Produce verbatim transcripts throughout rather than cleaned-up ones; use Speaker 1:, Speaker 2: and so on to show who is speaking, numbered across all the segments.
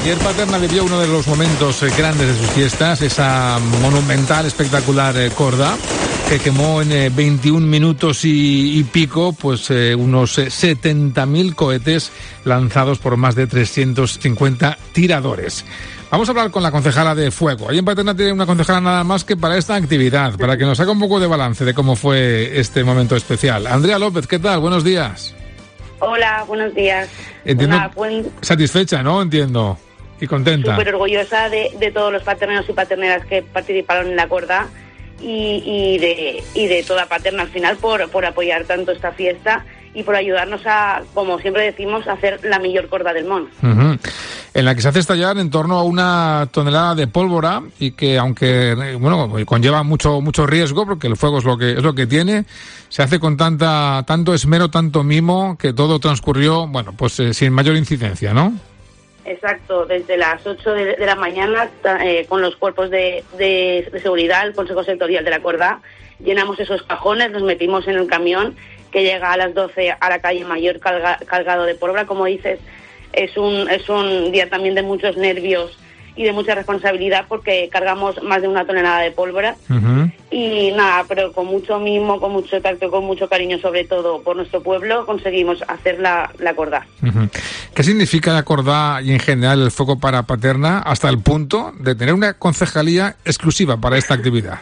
Speaker 1: Ayer Paterna vivió uno de los momentos eh, grandes de sus fiestas, esa monumental, espectacular eh, corda, que quemó en eh, veintiún minutos y, y pico, pues eh, unos eh, setenta mil cohetes lanzados por más de trescientos cincuenta tiradores. Vamos a hablar con la concejala de Fuego. Ahí en Paterna tiene una concejala nada más que para esta actividad, para que nos haga un poco de balance de cómo fue este momento especial. Andrea López, ¿qué tal? Buenos días.
Speaker 2: Hola, buenos días.
Speaker 1: Entiendo,
Speaker 2: Una, buen...
Speaker 1: satisfecha, ¿no? Entiendo. Y contenta.
Speaker 2: Súper orgullosa de, de todos los paterneros y paterneras que participaron en la corda y, y, de, y de toda Paterna al final por, por apoyar tanto esta fiesta y por ayudarnos a, como siempre decimos, a hacer la mejor corda del mundo. Uh-huh.
Speaker 1: En la que se hace estallar en torno a una tonelada de pólvora y que, aunque bueno, conlleva mucho mucho riesgo, porque el fuego es lo que es lo que tiene, se hace con tanta tanto esmero, tanto mimo, que todo transcurrió, bueno, pues eh, sin mayor incidencia, ¿no?
Speaker 2: Exacto, desde las ocho de, de la mañana, eh, con los cuerpos de, de, de seguridad, el Consejo Sectorial de la Corda, llenamos esos cajones, los metimos en el camión que llega a las doce a la calle Mayor carga, cargado de pólvora. Como dices, es un es un día también de muchos nervios y de mucha responsabilidad porque cargamos más de una tonelada de pólvora. Uh-huh. Y nada, pero con mucho mimo, con mucho tacto, con mucho cariño, sobre todo por nuestro pueblo, conseguimos hacer la, la corda.
Speaker 1: Uh-huh. ¿Qué significa la corda y en general el fuego para Paterna hasta el punto de tener una concejalía exclusiva para esta actividad?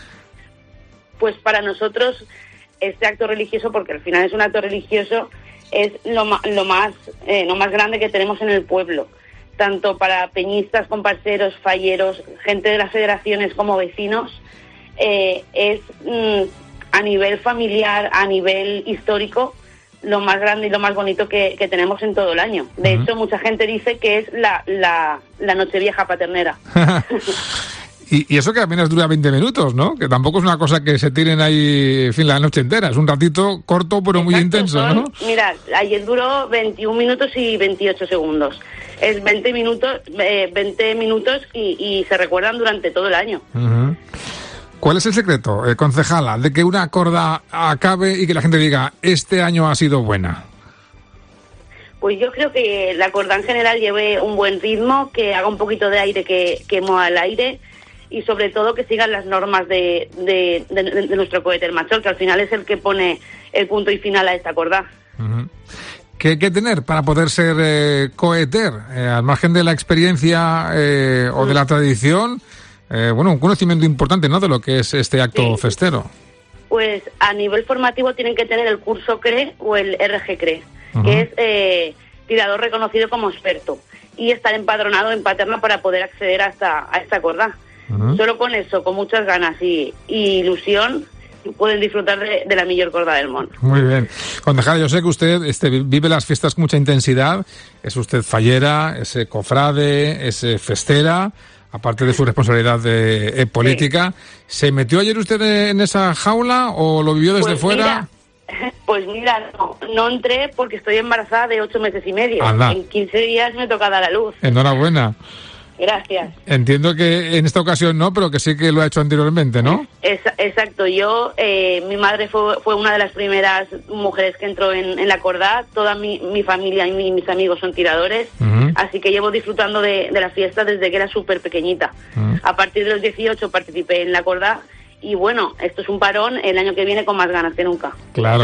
Speaker 2: Pues para nosotros este acto religioso, porque al final es un acto religioso, es lo, ma- lo más eh, lo más grande que tenemos en el pueblo, tanto para peñistas, comparseros, falleros, gente de las federaciones como vecinos. Eh, es mm, a nivel familiar, a nivel histórico, lo más grande y lo más bonito que, que tenemos en todo el año. De uh-huh. hecho, mucha gente dice que es la, la, la Nochevieja paternera.
Speaker 1: Y, y eso que apenas dura veinte minutos, ¿no? Que tampoco es una cosa que se tiren ahí, en fin, la noche entera. Es un ratito corto, pero Exacto, muy intenso,
Speaker 2: son,
Speaker 1: ¿no?
Speaker 2: Mira, ayer duró veintiún minutos y veintiocho segundos. Es veinte minutos, eh, veinte minutos y, y se recuerdan durante todo el año.
Speaker 1: Uh-huh. ¿Cuál es el secreto, eh, concejala, de que una corda acabe y que la gente diga, este año ha sido buena?
Speaker 2: Pues yo creo que la corda en general lleve un buen ritmo, que haga un poquito de aire, que, que mueva el aire, y sobre todo que sigan las normas de, de, de, de nuestro cohete, el Machol, que al final es el que pone el punto y final a esta corda.
Speaker 1: Uh-huh. ¿Qué hay que tener para poder ser eh, coheter? Eh, al margen de la experiencia eh, o de la tradición, eh, bueno, un conocimiento importante, ¿no?, de lo que es este acto sí. festero.
Speaker 2: Pues a nivel formativo tienen que tener el curso C R E o el R G C R E, uh-huh. que es eh, tirador reconocido como experto, y estar empadronado en Paterna para poder acceder a esta, a esta corda. Uh-huh. Solo con eso, con muchas ganas y, y ilusión, pueden disfrutar de, de la mejor corda del mundo.
Speaker 1: Muy bien. Concejala, yo sé que usted este, vive las fiestas con mucha intensidad. Es usted fallera, es cofrade, es festera, aparte de su responsabilidad de, eh, política. Sí. ¿Se metió ayer usted en esa jaula o lo vivió desde
Speaker 2: pues
Speaker 1: fuera?
Speaker 2: Mira, pues mira, no, no entré porque estoy embarazada de ocho meses y medio.
Speaker 1: Anda.
Speaker 2: En quince días me toca dar a luz.
Speaker 1: Enhorabuena.
Speaker 2: Gracias.
Speaker 1: Entiendo que en esta ocasión no, pero que sí que lo ha hecho anteriormente, ¿no?
Speaker 2: Es, exacto. Yo, eh, mi madre fue, fue una de las primeras mujeres que entró en, en la corda. Toda mi, mi familia y mi, mis amigos son tiradores, uh-huh. así que llevo disfrutando de, de la fiesta desde que era súper pequeñita. Uh-huh. A partir de los dieciocho participé en la corda. Y bueno, esto es un parón el año que viene con más ganas que nunca.
Speaker 1: Claro.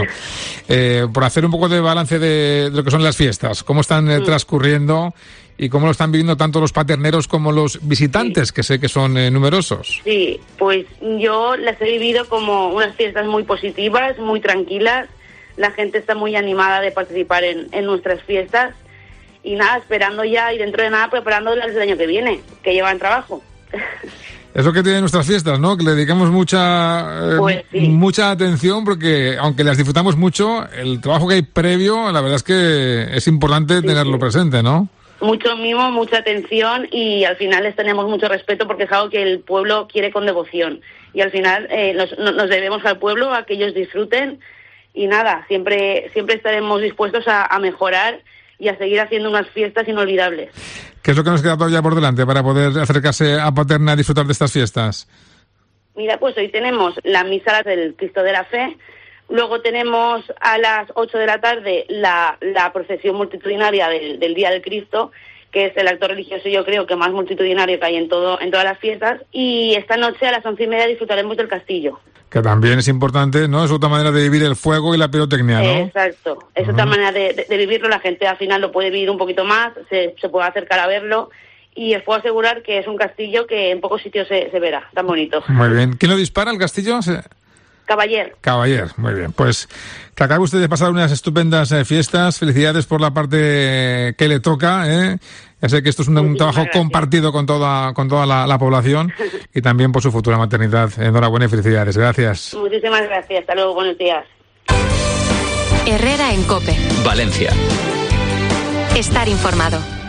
Speaker 1: Eh, por hacer un poco de balance de, de lo que son las fiestas, cómo están eh, mm. transcurriendo y cómo lo están viviendo tanto los paterneros como los visitantes, sí. que sé que son eh, numerosos.
Speaker 2: Sí, pues yo las he vivido como unas fiestas muy positivas, muy tranquilas. La gente está muy animada de participar en, en nuestras fiestas. Y nada, esperando ya y dentro de nada preparándolas el año que viene, que llevan trabajo.
Speaker 1: Es lo que tienen nuestras fiestas, ¿no? Que le dedicamos mucha eh,
Speaker 2: pues sí.
Speaker 1: mucha atención porque, aunque las disfrutamos mucho, el trabajo que hay previo, la verdad es que es importante sí, tenerlo sí. presente, ¿no?
Speaker 2: Mucho mimo, mucha atención y al final les tenemos mucho respeto porque es algo que el pueblo quiere con devoción. Y al final eh, nos, nos debemos al pueblo, a que ellos disfruten y nada, siempre siempre estaremos dispuestos a, a mejorar y a seguir haciendo unas fiestas inolvidables.
Speaker 1: ¿Qué es lo que nos queda todavía por delante para poder acercarse a Paterna a disfrutar de estas fiestas?
Speaker 2: Mira, pues hoy tenemos la misa del Cristo de la Fe, luego tenemos a las ocho de la tarde la, la procesión multitudinaria del, del Día del Cristo, que es el acto religioso, yo creo, que más multitudinario que hay en todo en todas las fiestas. Y esta noche a las once y media disfrutaremos del castillo.
Speaker 1: Que también es importante, ¿no? Es otra manera de vivir el fuego y la pirotecnia, ¿no?
Speaker 2: Exacto. Es uh-huh. otra manera de, de, de vivirlo. La gente al final lo puede vivir un poquito más, se, se puede acercar a verlo. Y os puedo asegurar que es un castillo que en pocos sitios se, se verá. Tan bonito.
Speaker 1: Muy bien. ¿Quién lo dispara, el castillo? ¿Se...
Speaker 2: Caballer.
Speaker 1: Caballer, muy bien. Pues que acabe usted de pasar unas estupendas eh, fiestas. Felicidades por la parte que le toca, ¿eh? Ya sé que esto es un, un trabajo gracias. compartido con toda con toda la, la población y también por su futura maternidad. Enhorabuena y felicidades. Gracias.
Speaker 2: Muchísimas gracias. Hasta luego. Buenos días.
Speaker 3: Herrera en COPE.
Speaker 4: Valencia.
Speaker 3: Estar informado.